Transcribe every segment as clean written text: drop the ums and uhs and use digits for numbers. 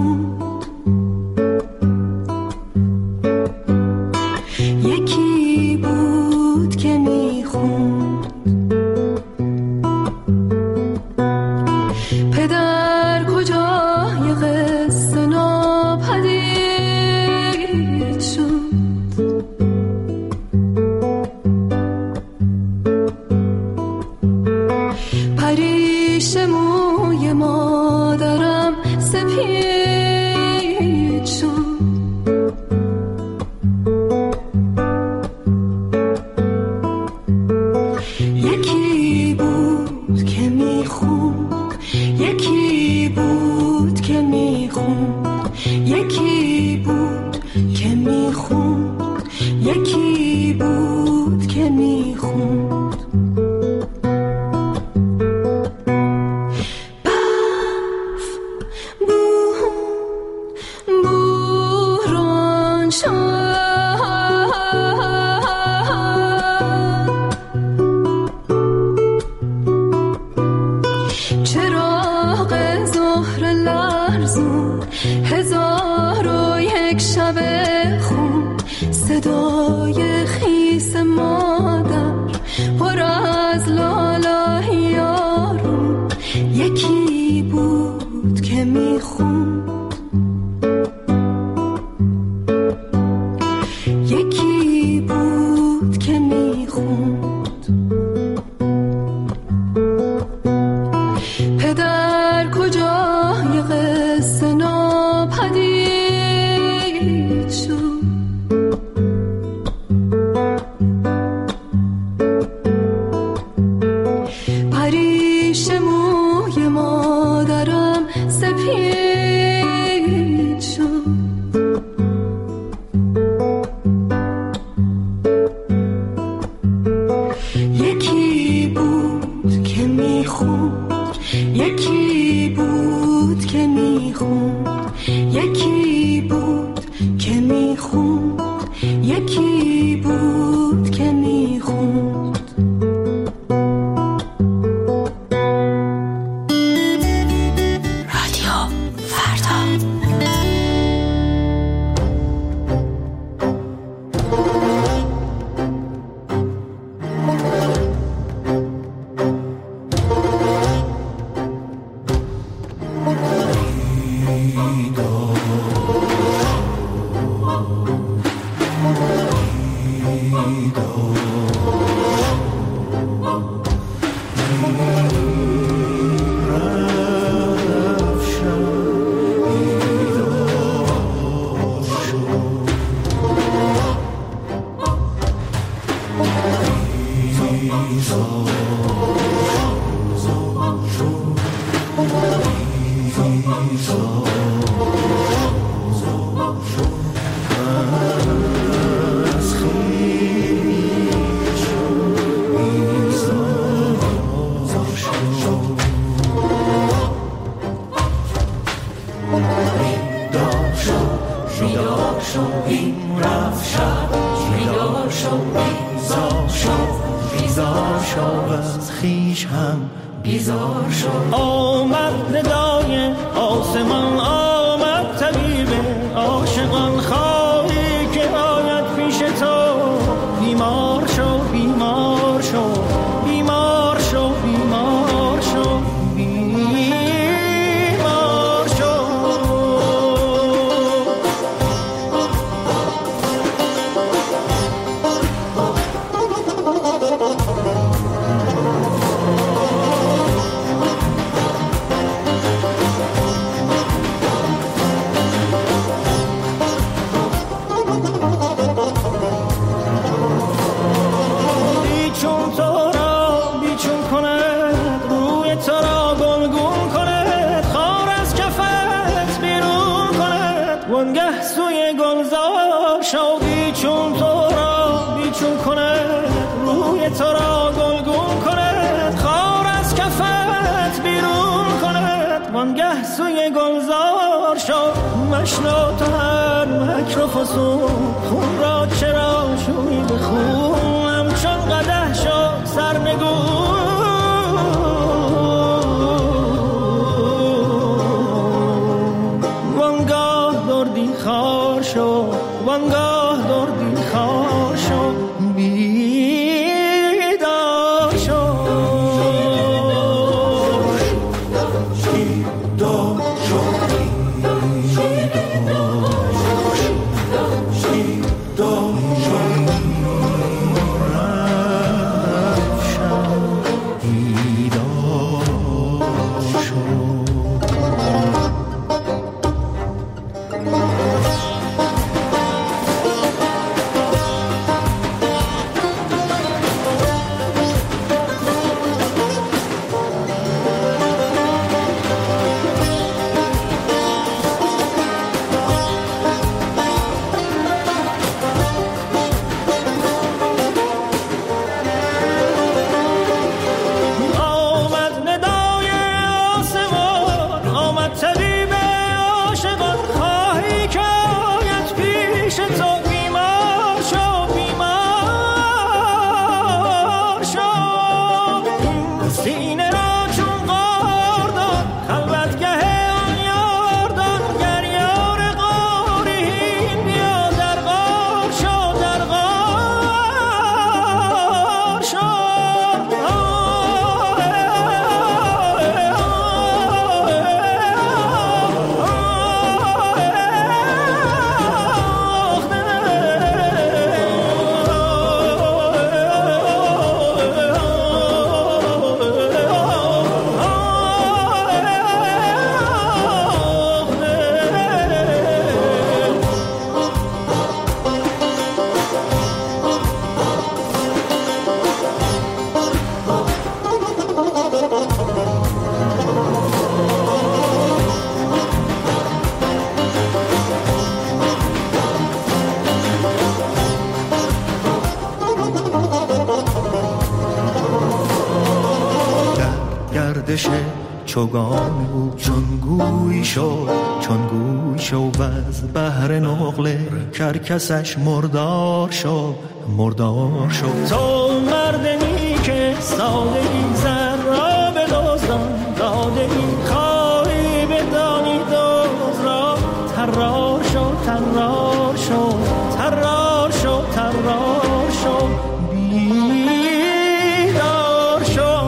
میخوند، یکی بود که میخوند. پدر کجای قصه ناپدید شد، پریش موی مادرم سپید شد. یکی بود که میخوند، یکی بود که میخوند، یکی بود که میخوند، یکی بود که میخوند. هزار و یک شب خون، صدای خیس مادر پر از لالای یارون. یکی بود که میخوند، یکی بود که میخوند. پدر کجای قصه ناپدید شد، پریش موی مادرم سپید شد. یکی بود که میخوند، یکی بود که میخوند، یکی بود که میخوند، یکی بود که میخوند. رادیو فردا. وانگه سوی گلزار شد مشنو تو هر مکر و فسون خون را چرا شوی بخون همچون قدح شد سرنگون وانگه دردی خار شو، وانگاه دردی خار شو، بیدار شو. چوگان بود چون گوی شو و از بحر نقله کرکسش مردار شو. تو مردمی که سادگی زر را به دزدان دادگی خواهی بدانی دوز را. ترار شو ترار شو ترار شو ترار شو، بیدار شو.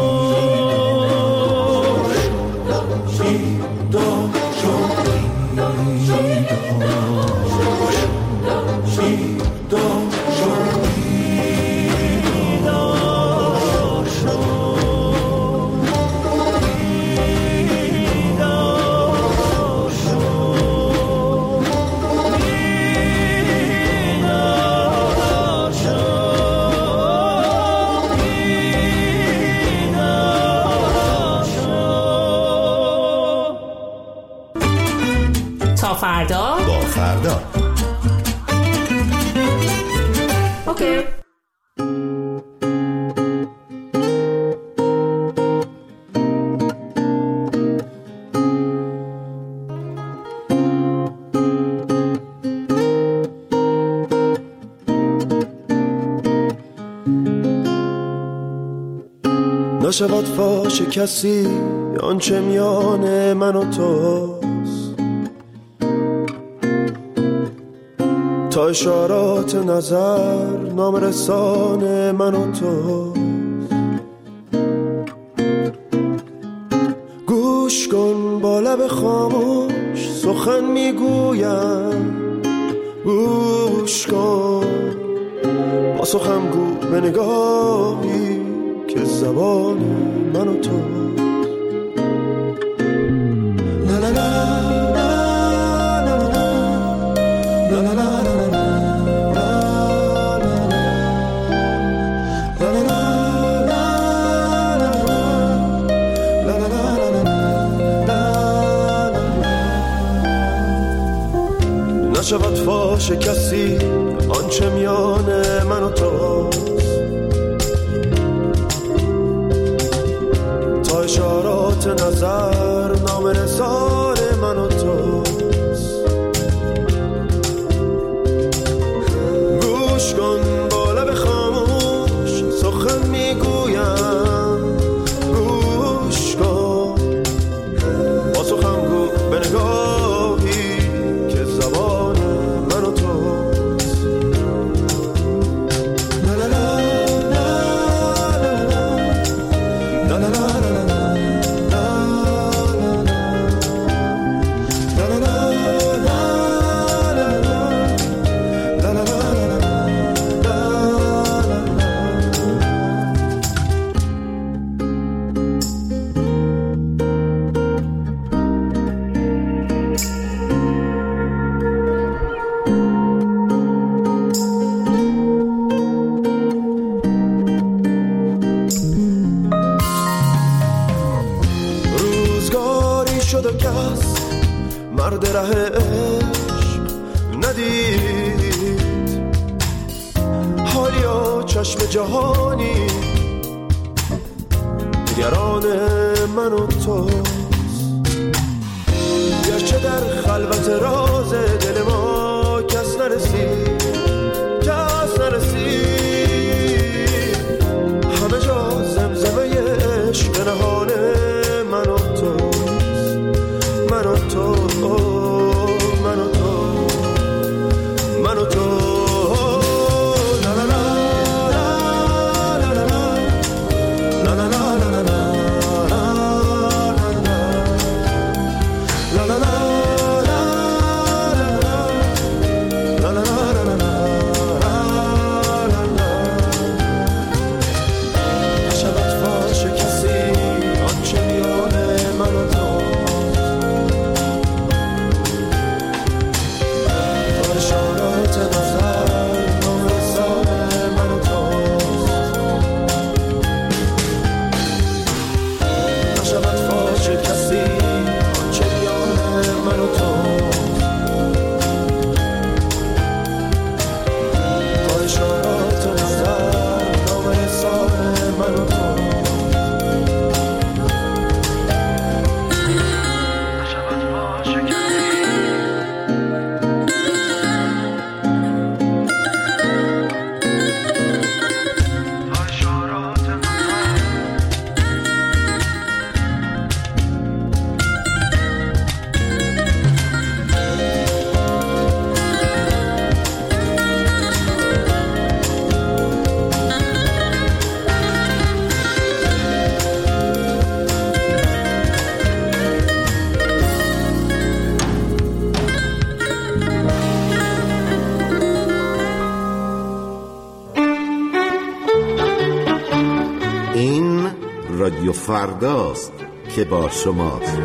فردا با فردا. اوکی. نشود فاش کسی آنچه میان من و تو، تا اشارات نظر نام رسان من و تو. گوش کن با لب خاموش سخن میگویم، گوش کن با سخن گو به نگاهی که زبان من و تو. لا لا لا نشود فاش کسی آنچه میان من و توست، تا اشارات نظر نام رسان من و توست. گوش کن با لب خاموش سخن میگویم، گوش کن با سخن گو به نگاهی که عشق ندید، حالیا چشم جهانی نگران من و توست. گرچه در خلوت راز دل ما کس نرسید، کس نرسید، همه جا زمزمه عشق نهان من و توست، من و تو، من و تو، من و تو. رادیو فرداست که با شماست.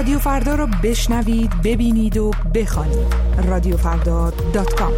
رادیو فردا رو بشنوید، ببینید و بخوانید. رادیوفردا.com.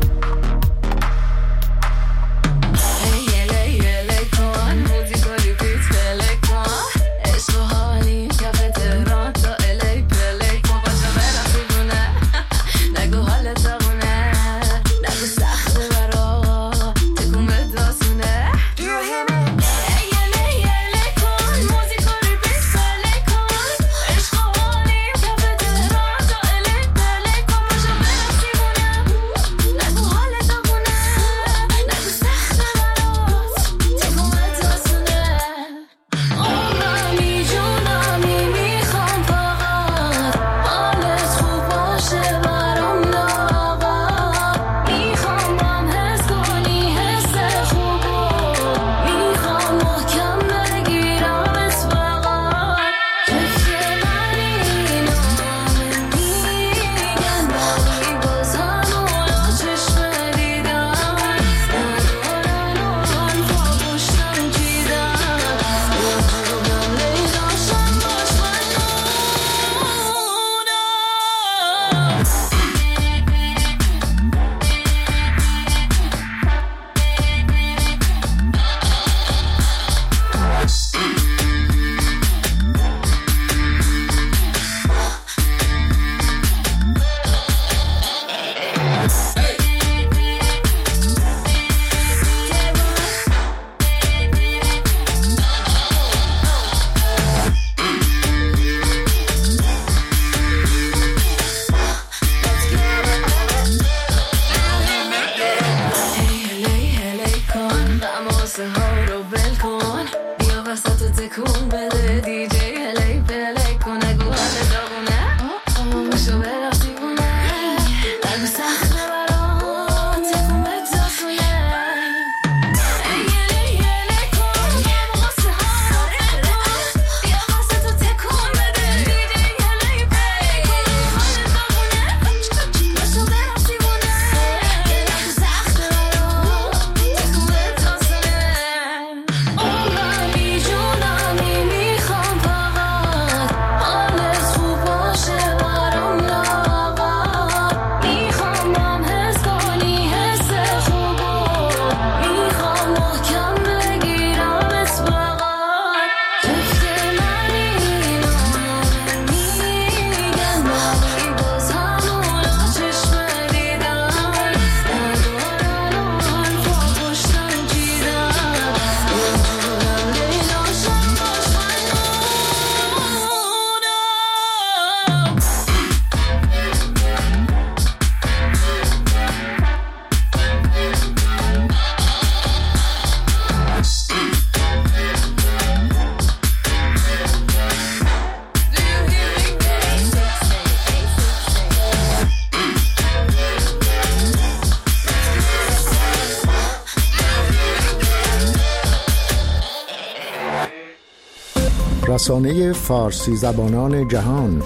رسانه فارسی زبانان جهان،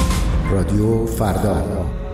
رادیو فردا.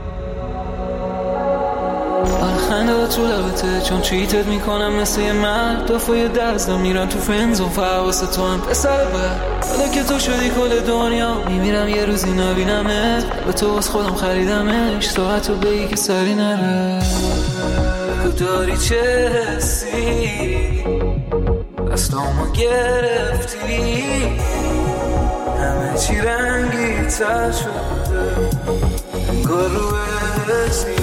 خنده تو لبته چون چیتت میکنم مثل یه مرد، دفعه دستم میرن تو فنزون فحواست تو هم پسر بر. حالا که تو شدی کل دنیا میمیرم یه روزی نبینمت، به تو از خودم خریدمش ساعت رو بگی که سری نره. بگو داری چه حسی دستامو گرفتی، همه چی رنگی تر شده انگار رو اسمی.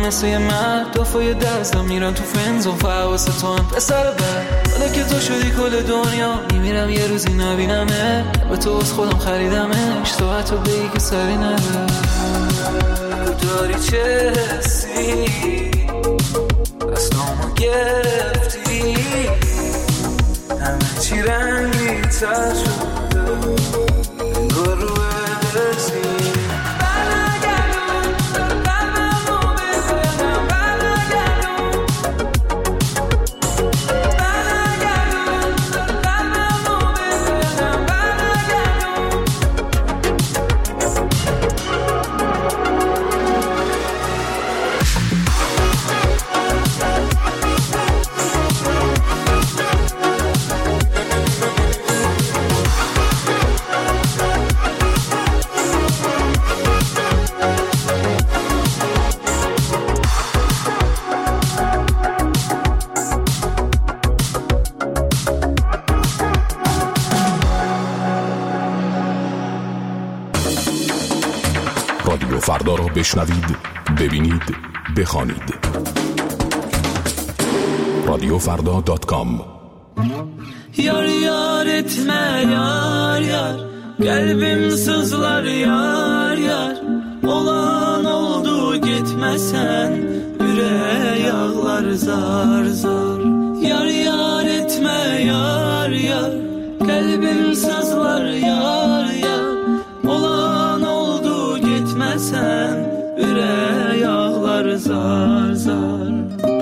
مثل یه مرد دفعه دستم میرم تو فنزون فحواس تو هم پسر بر حالا که تو شدی کل دنیا میمیرم یه روزی نبینمه به تو از خودم خریدمش تو حتی بگی که سری نده داری چه حسی دستامو گرفتی همه چی رنگی تر شده انگار رو برسی رادیو فردا را بشنوید، ببینید، بخوانید. radiofrda.com. Yar yar etme yar yar, kalbim sızlar yar yar. Olan oldu gitmesen, yüreğe ağlar zar zar. Yar yar etme yar yar, kalbim sızlar yar yar. Olan oldu gitmesen, yüreğe ağlar zar zar.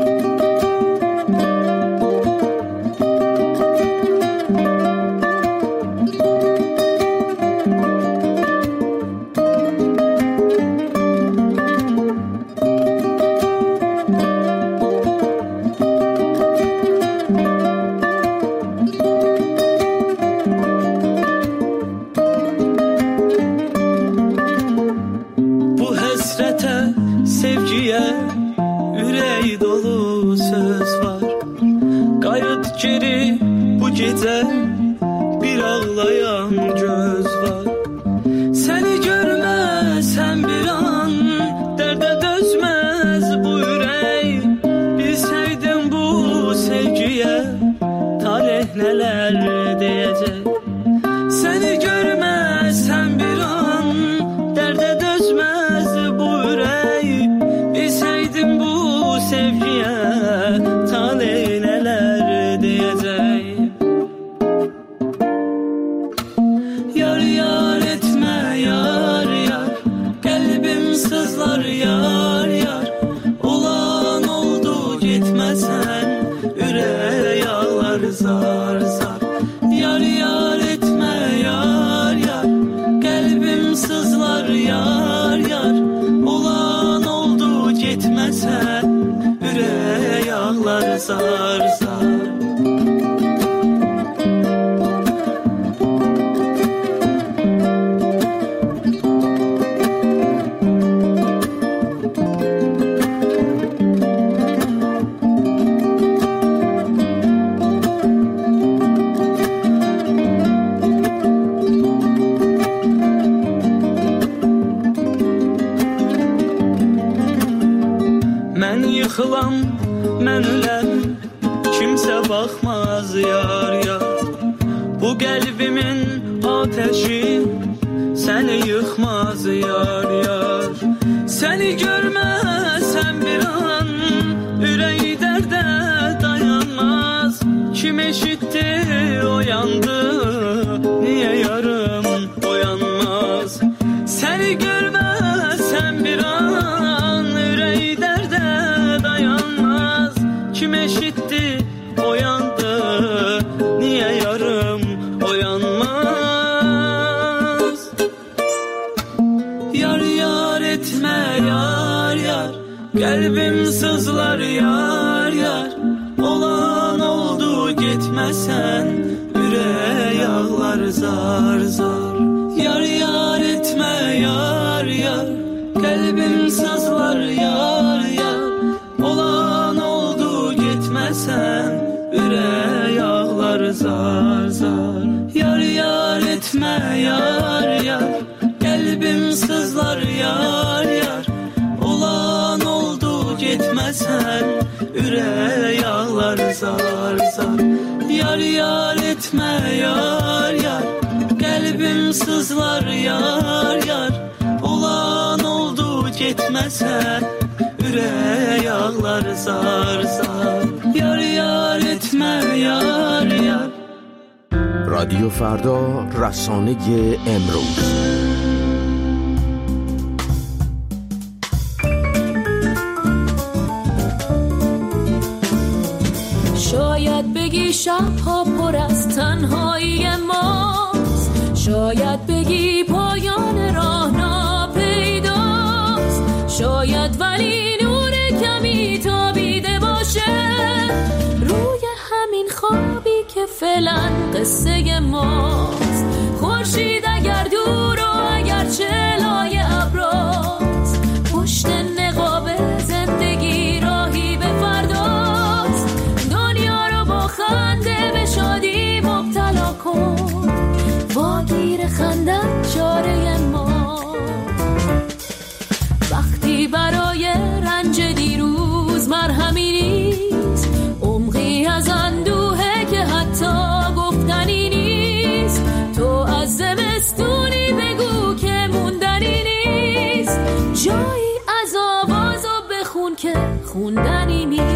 Bir ağlayan göz var. Seni görmezsem bir an derde dözmez bu yürek. Bilseydim bu sevgiye tarih neler diyecek. Seni görmezsem bir an derde dözmez bu yürek. Bilseydim bu sevgiye tarih neler diyecek. Yar yar, olan oldu gitmesen, yüreğe ağlar zar zar. Yar yar etme yar yar, kalbim sızlar yar yar. Olan oldu gitmesen, yüreğe ağlar zar zar. Yıkılan mən öləm, kimsə baxmaz yar yar. Bu qəlbimin ateşi səni yıxmaz yar yar. Səni görməsəm bir an ürəyi dərdə dayanmaz. Kim eşitdi oyandı, niyə yarım oyanmaz. Səni görməsəm bir an ürəyi dərdə dayanmaz. Kim eşitti oyandı, niye yarım oyanmaz. Yar yar etme yar yar, kalbim sızlar yar yar. Olan oldu gitmesen, yüreğe ağlar zar zar. Yar yar etme yar yar, kalbim sızlar yar yar. Olan oldu gitmesen, yüreğe ağlar zar zar. Yar yar etme yar yar, kalbim sızlar yar yar. Olan oldu etmezsen ürək ağlar zar zar. Yar yar etmə yar yar, qəlbim sızlar yar yar. Olan oldu getməsən ürək ağlar zar zar. Yar yar etmə yar yar. رادیو فردا، رسانه امروز. شاید بگی شبها پر از تنهایی ماست، شاید بگی پایان راه ناپیداست، شاید ولی نور کمی تابیده باشه روی همین خوابی که فعلا قصه ماست. خورشید اگر دور و اگر چلای ابراست، پشت نقاب زندگی راهی به فرداست. دنیا رو با خنده به شادی مبتلا کن، واگیر خندت چاره ما. وقتی برای رنج دیروز مرهمی نیست، عمقی از اندوهه که حتی گفتنی نیست. تو از زمستونی بگو که موندنی نیست، جایی از آوازو بخون که خوندنی نیست.